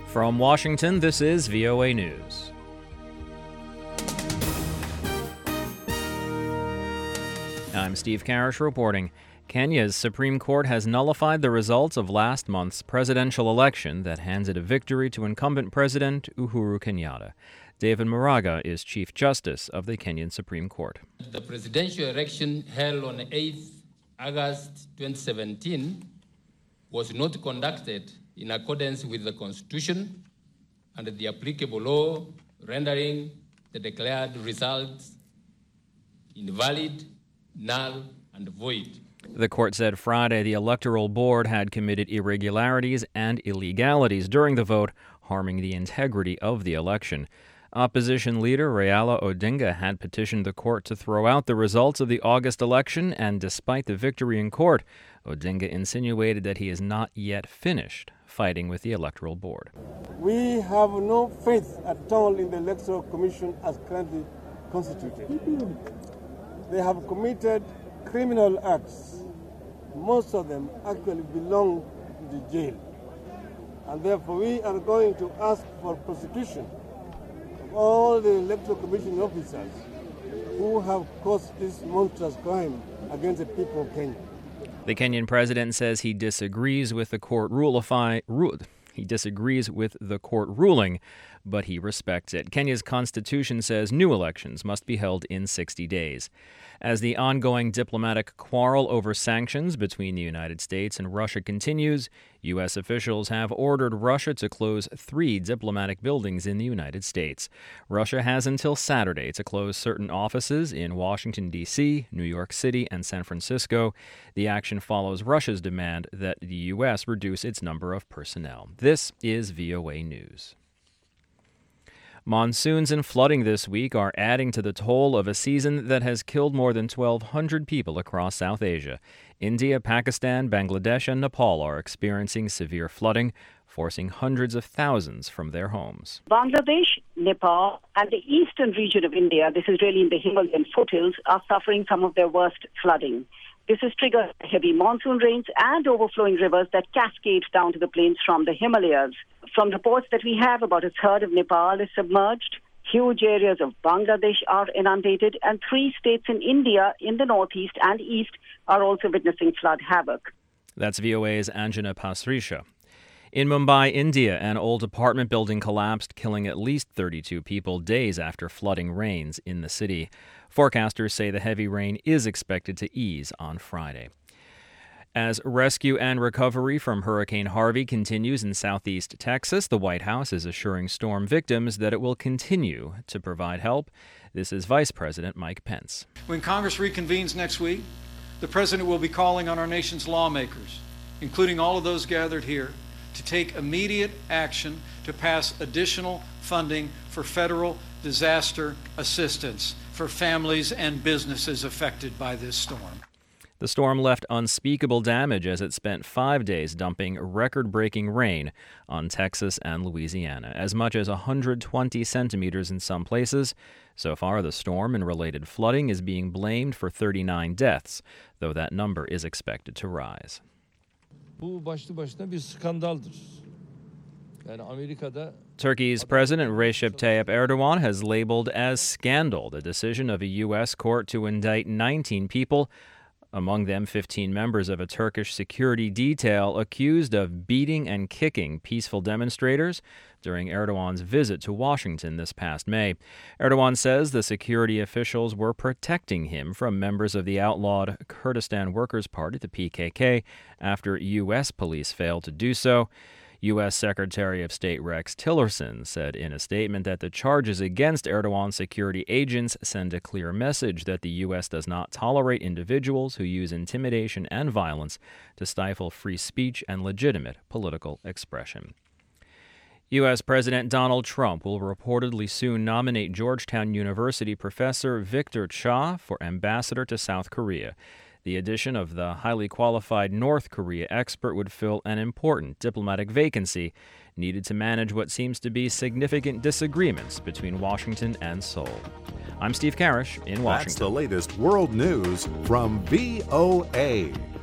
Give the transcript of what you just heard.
From Washington, this is VOA News. I'm Steve Karish reporting. Kenya's Supreme Court has nullified the results of last month's presidential election that handed a victory to incumbent President Uhuru Kenyatta. David Maraga is Chief Justice of the Kenyan Supreme Court. The presidential election held on 8th August 2017 was not conducted in accordance with the Constitution and the applicable law, rendering the declared results invalid, null, and void. The court said Friday the Electoral Board had committed irregularities and illegalities during the vote, harming the integrity of the election. Opposition leader Raila Odinga had petitioned the court to throw out the results of the August election, and despite the victory in court, Odinga insinuated that he is not yet finished fighting with the Electoral Board. We have no faith at all in the Electoral Commission as currently constituted. They have committed criminal acts. Most of them actually belong to the jail. And therefore we are going to ask for prosecution of all the Electoral Commission officers who have caused this monstrous crime against the people of Kenya. The Kenyan president says he disagrees with the court ruling, but he respects it. Kenya's constitution says new elections must be held in 60 days. As the ongoing diplomatic quarrel over sanctions between the United States and Russia continues, U.S. officials have ordered Russia to close 3 diplomatic buildings in the United States. Russia has until Saturday to close certain offices in Washington, D.C., New York City, and San Francisco. The action follows Russia's demand that the U.S. reduce its number of personnel. This is VOA News. Monsoons and flooding this week are adding to the toll of a season that has killed more than 1,200 people across South Asia. India, Pakistan, Bangladesh, and Nepal are experiencing severe flooding, forcing hundreds of thousands from their homes. Bangladesh, Nepal, and the eastern region of India, this is really in the Himalayan foothills, are suffering some of their worst flooding. This has triggered heavy monsoon rains and overflowing rivers that cascade down to the plains from the Himalayas. From reports that we have, about a third of Nepal is submerged, huge areas of Bangladesh are inundated, and 3 states in India in the northeast and east are also witnessing flood havoc. That's VOA's Anjana Pasricha. In Mumbai, India, an old apartment building collapsed, killing at least 32 people days after flooding rains in the city. Forecasters say the heavy rain is expected to ease on Friday. As rescue and recovery from Hurricane Harvey continues in southeast Texas, the White House is assuring storm victims that it will continue to provide help. This is Vice President Mike Pence. When Congress reconvenes next week, the President will be calling on our nation's lawmakers, including all of those gathered here, to take immediate action to pass additional funding for federal disaster assistance for families and businesses affected by this storm. The storm left unspeakable damage as it spent 5 days dumping record-breaking rain on Texas and Louisiana, as much as 120 centimeters in some places. So far, the storm and related flooding is being blamed for 39 deaths, though that number is expected to rise. Turkey's President Recep Tayyip Erdogan has labeled as scandal the decision of a U.S. court to indict 19 people, among them 15 members of a Turkish security detail accused of beating and kicking peaceful demonstrators during Erdogan's visit to Washington this past May. Erdogan says the security officials were protecting him from members of the outlawed Kurdistan Workers' Party, the PKK, after U.S. police failed to do so. U.S. Secretary of State Rex Tillerson said in a statement that the charges against Erdogan's security agents send a clear message that the U.S. does not tolerate individuals who use intimidation and violence to stifle free speech and legitimate political expression. U.S. President Donald Trump will reportedly soon nominate Georgetown University professor Victor Cha for ambassador to South Korea. The addition of the highly qualified North Korea expert would fill an important diplomatic vacancy needed to manage what seems to be significant disagreements between Washington and Seoul. I'm Steve Karish in Washington. That's the latest world news from VOA.